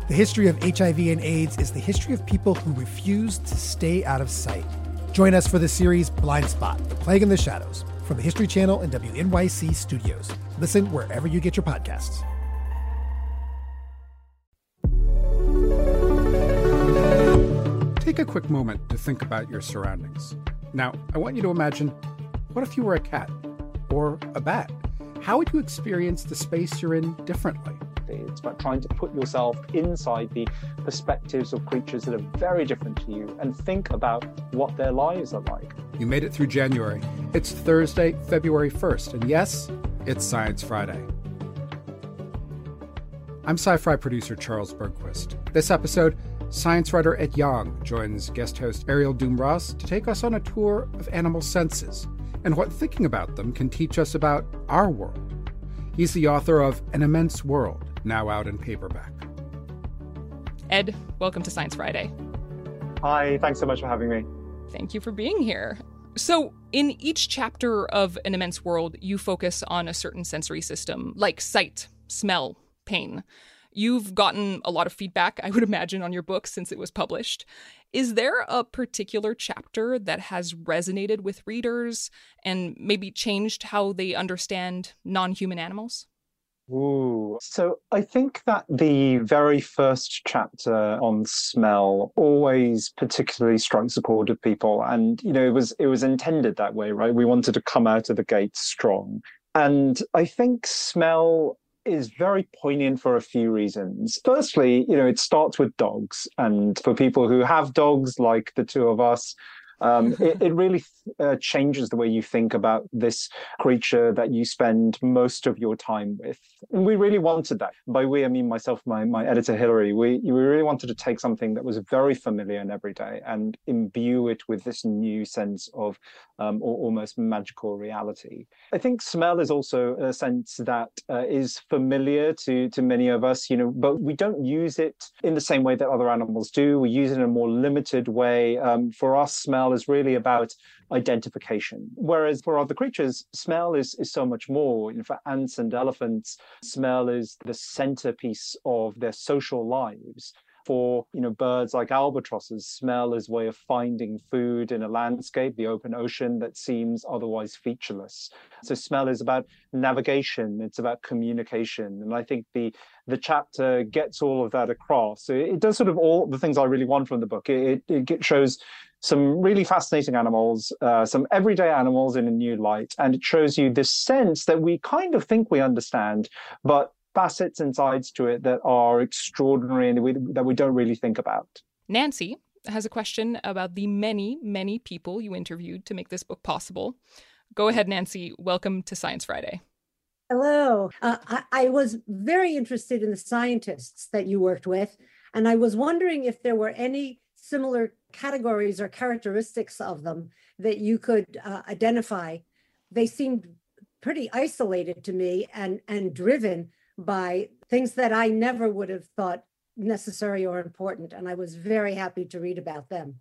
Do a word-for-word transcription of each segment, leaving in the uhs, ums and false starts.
The history of H I V and AIDS is the history of people who refuse to stay out of sight. Join us for the series Blind Spot, The Plague in the Shadows, from the History Channel and W N Y C Studios. Listen wherever you get your podcasts. Take a quick moment to think about your surroundings. Now, I want you to imagine, what if you were a cat or a bat? How would you experience the space you're in differently? It's about trying to put yourself inside the perspectives of creatures that are very different to you and think about what their lives are like. You made it through January. It's Thursday, February first, and yes, it's Science Friday. I'm Sci-Fi producer Charles Bergquist. This episode, science writer Ed Yong joins guest host Ariel Doom-Ross to take us on a tour of animal senses and what thinking about them can teach us about our world. He's the author of An Immense World, now out in paperback. Ed, welcome to Science Friday. Hi, thanks so much for having me. Thank you for being here. So, in each chapter of An Immense World, you focus on a certain sensory system, like sight, smell, pain. You've gotten a lot of feedback, I would imagine, on your book since it was published. Is there a particular chapter that has resonated with readers and maybe changed how they understand non-human animals? Ooh. So I think that the very first chapter on smell always particularly strikes a chord with people. And, you know, it was it was intended that way, right? We wanted to come out of the gate strong. And I think smell is very poignant for a few reasons. Firstly, you know, it starts with dogs. And for people who have dogs, like the two of us, Um, it, it really uh, changes the way you think about this creature that you spend most of your time with. And we really wanted that. By we, I mean myself, my, my editor, Hilary. We, we really wanted to take something that was very familiar and everyday and imbue it with this new sense of um, or almost magical reality. I think smell is also a sense that uh, is familiar to, to many of us, you know, but we don't use it in the same way that other animals do. We use it in a more limited way. Um, for us, smell is really about identification. Whereas for other creatures, smell is, is so much more. You know, for ants and elephants, smell is the centerpiece of their social lives. For, you know, birds like albatrosses, smell is a way of finding food in a landscape, the open ocean that seems otherwise featureless. So smell is about navigation, it's about communication. And I think the the chapter gets all of that across. So it does sort of all the things I really want from the book. It, it, it shows some really fascinating animals, uh, some everyday animals in a new light. And it shows you this sense that we kind of think we understand, but facets and sides to it that are extraordinary and we, that we don't really think about. Nancy has a question about the many, many people you interviewed to make this book possible. Go ahead, Nancy. Welcome to Science Friday. Hello. Uh, I, I was very interested in the scientists that you worked with, and I was wondering if there were any similar categories or characteristics of them that you could uh, identify. They seemed pretty isolated to me and, and driven by things that I never would have thought necessary or important. And I was very happy to read about them.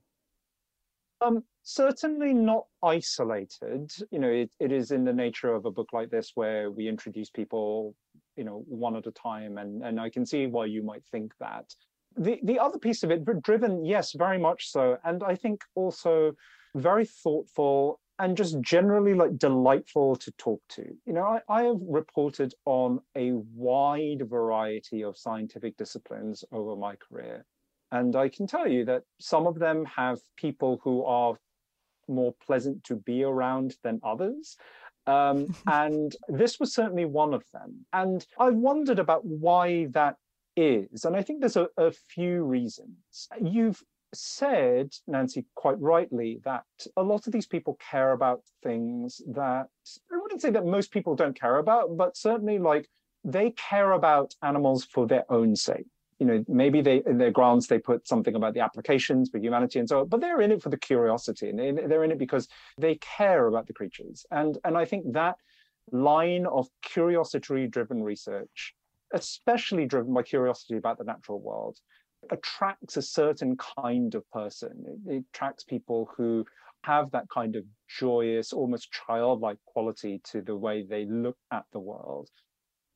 Um, certainly not isolated. You know, it, it is in the nature of a book like this where we introduce people, you know, one at a time. And, and I can see why you might think that. The, the other piece of it, driven, yes, very much so. And I think also very thoughtful and just generally like delightful to talk to. You know, I, I have reported on a wide variety of scientific disciplines over my career. And I can tell you that some of them have people who are more pleasant to be around than others. Um, and this was certainly one of them. And I wondered about why that is. And I think there's a, a few reasons. You've said, Nancy, quite rightly, that a lot of these people care about things that I wouldn't say that most people don't care about, but certainly like they care about animals for their own sake. You know, maybe they in their grants they put something about the applications for humanity and so on, but they're in it for the curiosity, and they, they're in it because they care about the creatures. And and I think that line of curiosity-driven research, especially driven by curiosity about the natural world, attracts a certain kind of person. It, it attracts people who have that kind of joyous, almost childlike quality to the way they look at the world.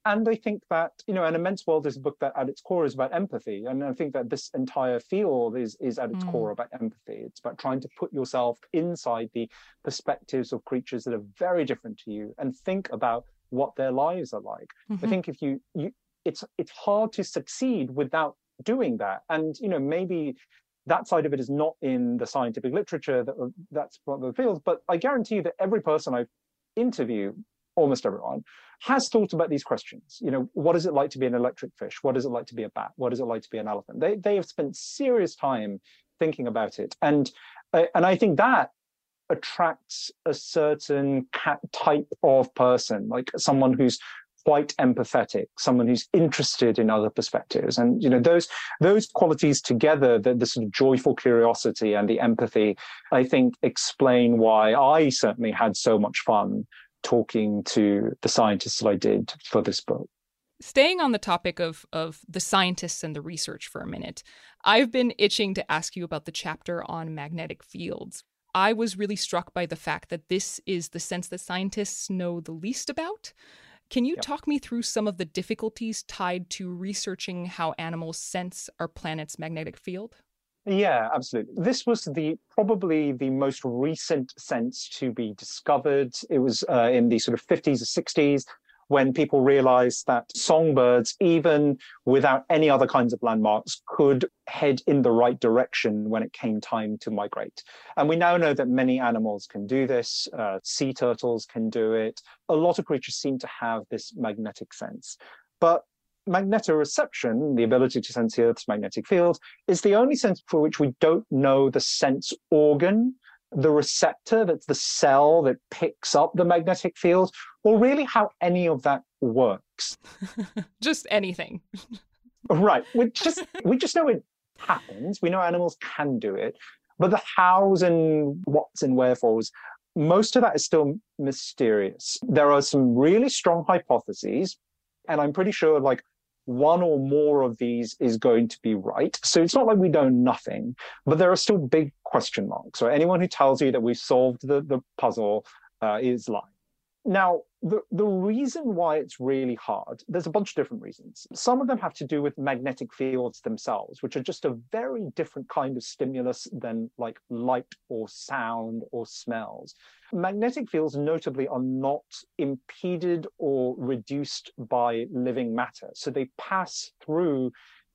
And I think that, you know, An Immense World is a book that at its core is about empathy. And I think that this entire field is, is at its mm. core about empathy. It's about trying to put yourself inside the perspectives of creatures that are very different to you and think about what their lives are like. Mm-hmm. I think if you, you it's it's hard to succeed without doing that. And, you know, maybe that side of it is not in the scientific literature, that that's one of the fields, but I guarantee you that every person I interview, almost everyone, has thought about these questions. You know, what is it like to be an electric fish? What is it like to be a bat? What is it like to be an elephant? They they have spent serious time thinking about it. And, uh, and I think that attracts a certain type of person, like someone who's quite empathetic, someone who's interested in other perspectives. And, you know, those those qualities together, the, the sort of joyful curiosity and the empathy, I think explain why I certainly had so much fun talking to the scientists that I did for this book. Staying on the topic of, of the scientists and the research for a minute, I've been itching to ask you about the chapter on magnetic fields. I was really struck by the fact that this is the sense that scientists know the least about. Can you yep. talk me through some of the difficulties tied to researching how animals sense our planet's magnetic field? Yeah, absolutely. This was the probably the most recent sense to be discovered. It was uh, in the sort of fifties or sixties when people realized that songbirds, even without any other kinds of landmarks, could head in the right direction when it came time to migrate. And we now know that many animals can do this. Uh, sea turtles can do it. A lot of creatures seem to have this magnetic sense. But magnetoreception, the ability to sense the Earth's magnetic field, is the only sense for which we don't know the sense organ, the receptor, that's the cell that picks up the magnetic field, or really how any of that works. Just anything. Right. We just we just know it happens. We know animals can do it, but the hows and whats and wherefores, most of that is still mysterious. There are some really strong hypotheses, and I'm pretty sure like one or more of these is going to be right. So it's not like we know nothing, but there are still big question marks. Right? Anyone who tells you that we've solved the, the puzzle uh, is lying. Now, the, the reason why it's really hard, there's a bunch of different reasons. Some of them have to do with magnetic fields themselves, which are just a very different kind of stimulus than like light or sound or smells. Magnetic fields notably are not impeded or reduced by living matter. So they pass through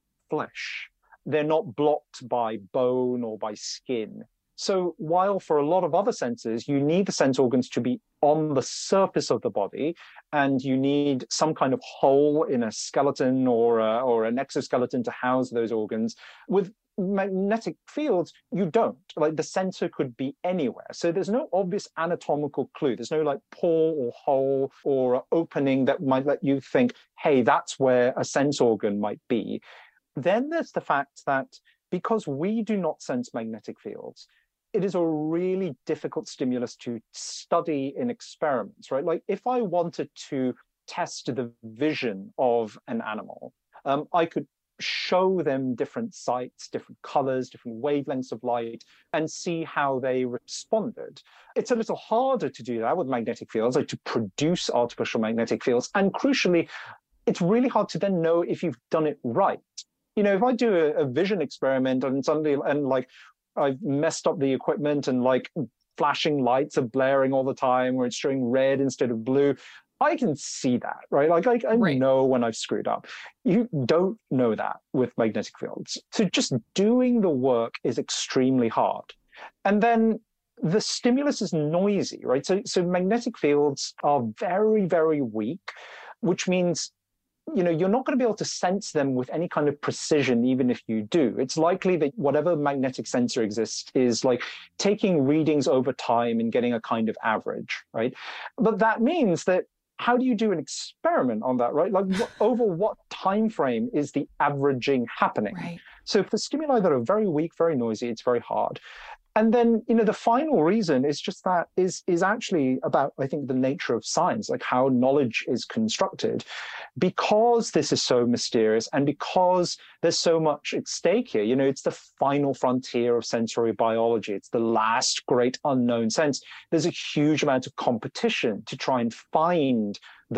flesh. They're not blocked by bone or by skin. So while for a lot of other senses, you need the sense organs to be on the surface of the body, and you need some kind of hole in a skeleton or, a, or an exoskeleton to house those organs, with magnetic fields, you don't. Like the sensor could be anywhere. So there's no obvious anatomical clue. There's no like pore or hole or opening that might let you think, hey, that's where a sense organ might be. Then there's the fact that because we do not sense magnetic fields, it is a really difficult stimulus to study in experiments, right? Like if I wanted to test the vision of an animal, um, I could show them different sights, different colors, different wavelengths of light, and see how they responded. It's a little harder to do that with magnetic fields, like to produce artificial magnetic fields. And crucially, it's really hard to then know if you've done it right. You know, if I do a, a vision experiment and suddenly, and like, I've messed up the equipment and like flashing lights are blaring all the time, or it's showing red instead of blue, I can see that, right? Like I, I right. know when I've screwed up. You don't know that with magnetic fields. So just doing the work is extremely hard. And then the stimulus is noisy, right? So, so magnetic fields are very, very weak, which means you know, you're not going to be able to sense them with any kind of precision, even if you do. It's likely that whatever magnetic sensor exists is like taking readings over time and getting a kind of average, right? But that means that how do you do an experiment on that, right? Like over what time frame is the averaging happening? Right. So for stimuli that are very weak, very noisy, it's very hard. And then, you know, the final reason is just that is is actually about, I think, the nature of science, like how knowledge is constructed. Because this is so mysterious and because there's so much at stake here, you know, it's the final frontier of sensory biology. It's the last great unknown sense. There's a huge amount of competition to try and find the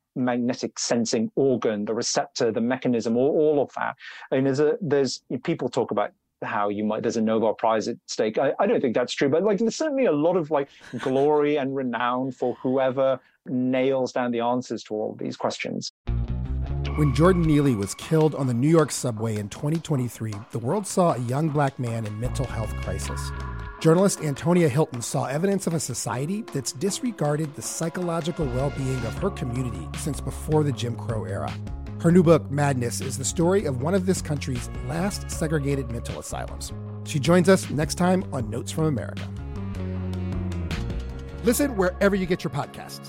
magnetic sensing organ, the receptor, the mechanism, all, all of that. I mean, there's a, there's people talk about how you might, there's a Nobel Prize at stake. I, I don't think that's true, but like there's certainly a lot of like glory and renown for whoever nails down the answers to all of these questions. When Jordan Neely was killed on the New York subway in twenty twenty-three, the world saw a young black man in mental health crisis. Journalist Antonia Hilton saw evidence of a society that's disregarded the psychological well-being of her community since before the Jim Crow era. Her new book, Madness, is the story of one of this country's last segregated mental asylums. She joins us next time on Notes from America. Listen wherever you get your podcasts.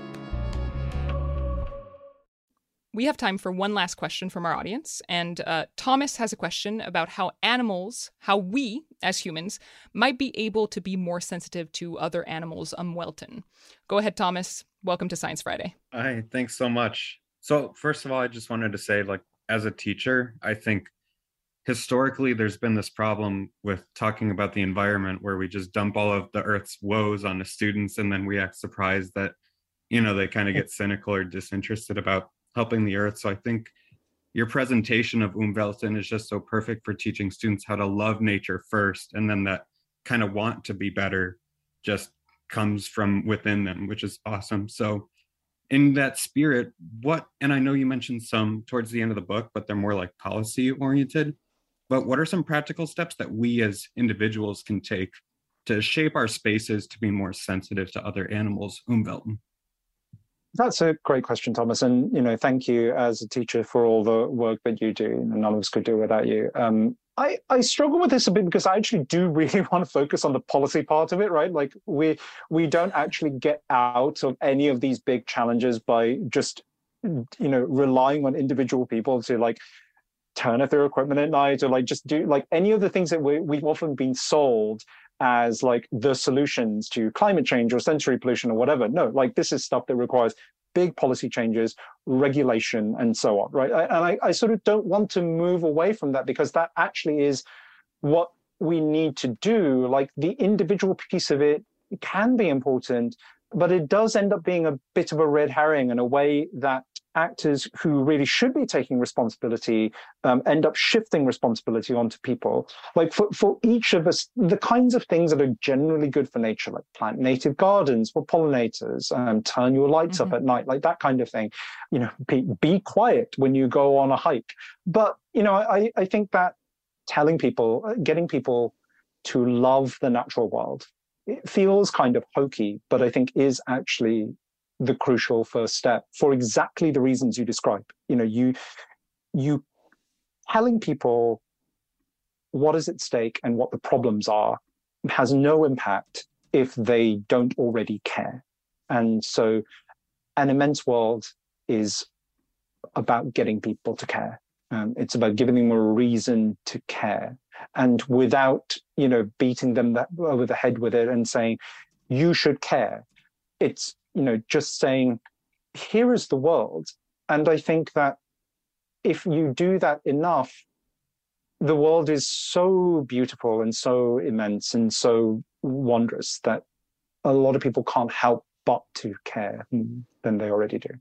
We have time for one last question from our audience. And uh, Thomas has a question about how animals, how we as humans, might be able to be more sensitive to other animals' unwelton. Go ahead, Thomas. Welcome to Science Friday. Hi, thanks so much. So first of all, I just wanted to say, like, as a teacher, I think historically there's been this problem with talking about the environment where we just dump all of the Earth's woes on the students, and then we act surprised that, you know, they kind of get cynical or disinterested about helping the Earth. So I think your presentation of Umwelten is just so perfect for teaching students how to love nature first, and then that kind of want to be better just comes from within them, which is awesome. So in that spirit, what, and I know you mentioned some towards the end of the book, but they're more like policy oriented, but what are some practical steps that we as individuals can take to shape our spaces to be more sensitive to other animals' Umwelten? That's a great question, Thomas. And, you know, thank you as a teacher for all the work that you do. None of us could do without you. Um, I, I struggle with this a bit because I actually do really want to focus on the policy part of it, right? Like we we don't actually get out of any of these big challenges by just, you know, relying on individual people to like turn off their equipment at night or like just do like any of the things that we, we've often been sold as like the solutions to climate change or sensory pollution or whatever. No, like this is stuff that requires big policy changes, regulation, and so on, right? I, and I, I sort of don't want to move away from that because that actually is what we need to do. Like the individual piece of it can be important, but it does end up being a bit of a red herring in a way that actors who really should be taking responsibility um, end up shifting responsibility onto people. Like for, for each of us, the kinds of things that are generally good for nature, like plant native gardens for pollinators, um, turn your lights mm-hmm. up at night, like that kind of thing. You know, be, be quiet when you go on a hike. But, you know, I, I think that telling people, getting people to love the natural world, it feels kind of hokey, but I think is actually the crucial first step for exactly the reasons you describe. You know, you you telling people what is at stake and what the problems are has no impact if they don't already care. And so An Immense World is about getting people to care. Um, it's about giving them a reason to care. And without, you know, beating them that, over the head with it and saying, you should care. It's, you know, just saying, here is the world. And I think that if you do that enough, the world is so beautiful and so immense and so wondrous that a lot of people can't help but to care than they already do.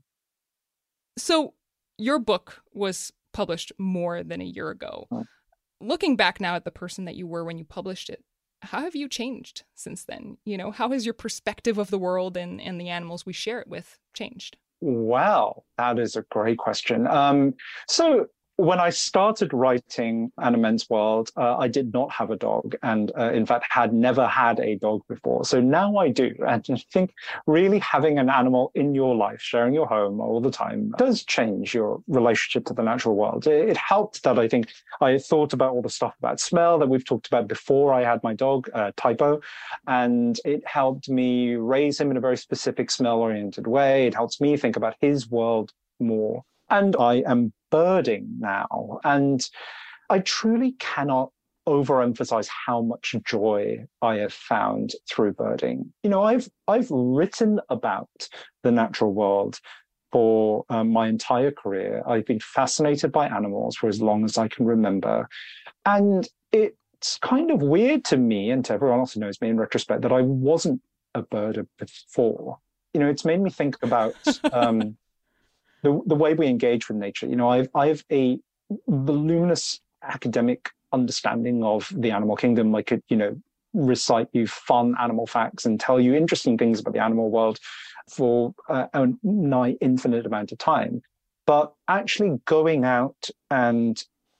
So your book was published more than a year ago. Oh. Looking back now at the person that you were when you published it, how have you changed since then? You know, how has your perspective of the world and, and the animals we share it with changed? Wow, that is a great question. Um, so when I started writing An Immense World, uh, I did not have a dog and uh, in fact had never had a dog before. So now I do. And I think really having an animal in your life, sharing your home all the time, does change your relationship to the natural world. It, it helped that I think I thought about all the stuff about smell that we've talked about before I had my dog, uh, Typo, and it helped me raise him in a very specific smell-oriented way. It helps me think about his world more. And I am birding now, and I truly cannot overemphasize how much joy I have found through birding. You know, I've I've written about the natural world for um, my entire career. I've been fascinated by animals for as long as I can remember, and it's kind of weird to me and to everyone else who knows me in retrospect that I wasn't a birder before. You know, it's made me think about. Um, the, the way we engage with nature. You know, I've, I have a voluminous academic understanding of the animal kingdom. I could, you know, recite you fun animal facts and tell you interesting things about the animal world for uh, a nigh infinite amount of time. But actually going out and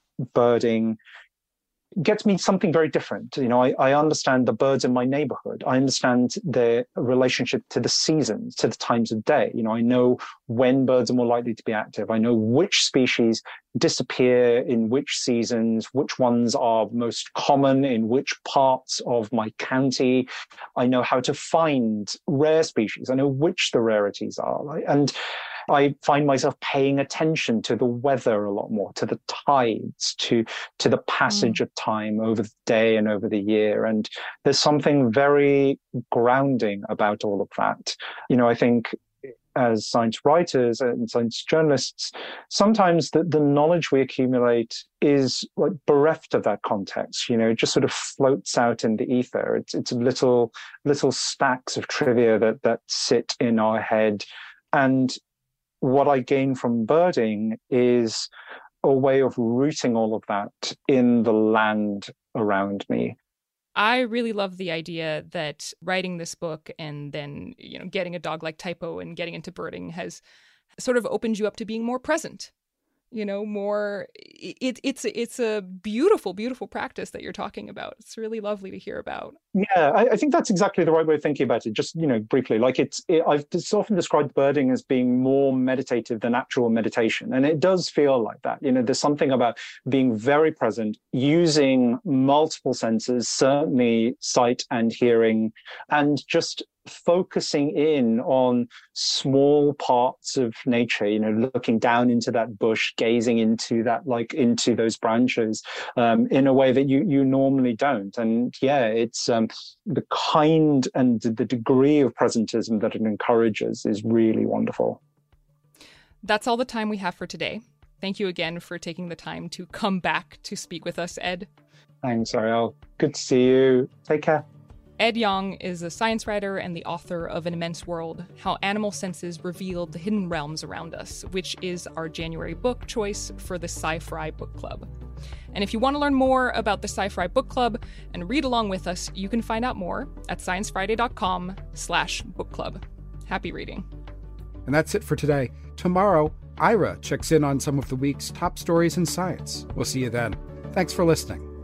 birding gets me something very different. You know, I, I understand the birds in my neighborhood. I understand their relationship to the seasons, to the times of day. You know, I know when birds are more likely to be active. I know which species disappear in which seasons, which ones are most common in which parts of my county. I know how to find rare species. I know which the rarities are. And I find myself paying attention to the weather a lot more, to the tides, to to the passage mm. of time over the day and over the year. And there's something very grounding about all of that. You know, I think as science writers and science journalists, sometimes the, the knowledge we accumulate is like bereft of that context. You know, it just sort of floats out in the ether. It's it's little little stacks of trivia that that sit in our head. And what I gain from birding is a way of rooting all of that in the land around me. I really love the idea that writing this book and then, you know, getting a dog like Typo and getting into birding has sort of opened you up to being more present. You know, more, it, it's, it's a beautiful, beautiful practice that you're talking about. It's really lovely to hear about. Yeah, I, I think that's exactly the right way of thinking about it. Just, you know, briefly, like it's, it, I've just often described birding as being more meditative than actual meditation. And it does feel like that. You know, there's something about being very present, using multiple senses, certainly sight and hearing, and just focusing in on small parts of nature, you know, looking down into that bush, gazing into that, like into those branches, um, in a way that you you normally don't. And yeah, it's um, the kind and the degree of presentism that it encourages is really wonderful. That's all the time we have for today. Thank you again for taking the time to come back to speak with us, Ed. Thanks, Ariel. Good to see you. Take care. Ed Yong is a science writer and the author of An Immense World, How Animal Senses Revealed the Hidden Realms Around Us, which is our January book choice for the Sci-Fi Book Club. And if you want to learn more about the Sci-Fi Book Club and read along with us, you can find out more at sciencefriday.com slash book club. Happy reading. And that's it for today. Tomorrow, Ira checks in on some of the week's top stories in science. We'll see you then. Thanks for listening.